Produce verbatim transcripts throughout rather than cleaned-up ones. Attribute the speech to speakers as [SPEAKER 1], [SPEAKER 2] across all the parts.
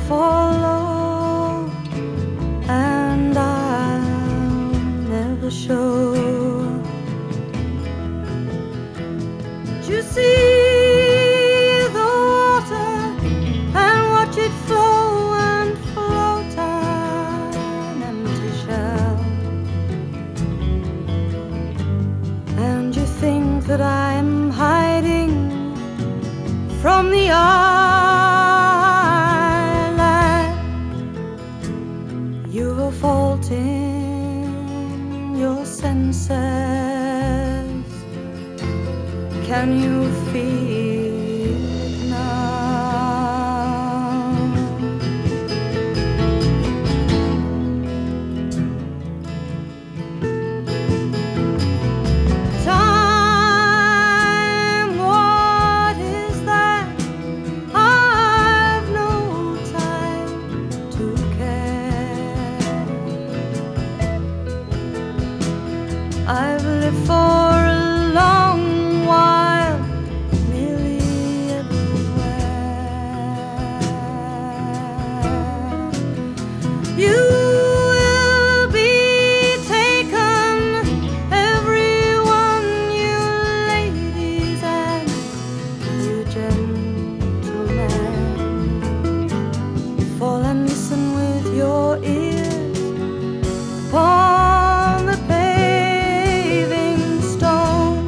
[SPEAKER 1] follow, and I'll never show. Did you see the water and watch it flow and float an empty shell? And you think that I'm hiding from the island? You've a fault in your senses. Can you feel it now? Time, what is that? I've no time to care. I've lived for a long while, nearly everywhere. You will be taken, everyone, you ladies and you gentlemen. Fall and listen with your ears upon the paving stone.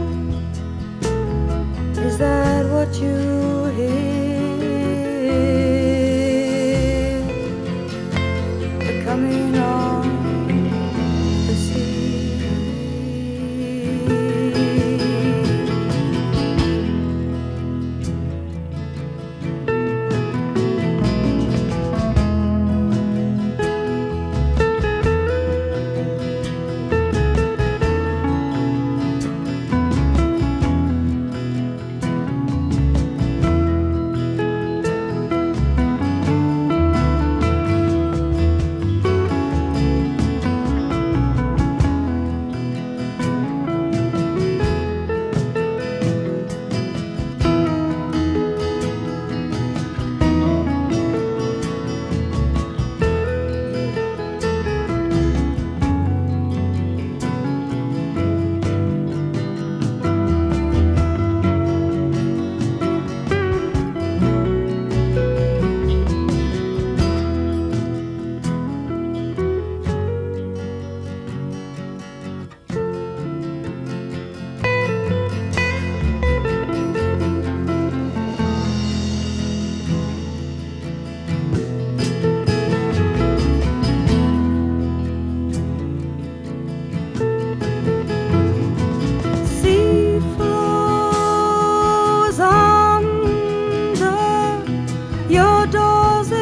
[SPEAKER 1] Is that what you hear? The coming of the sea. Sea flows under your doors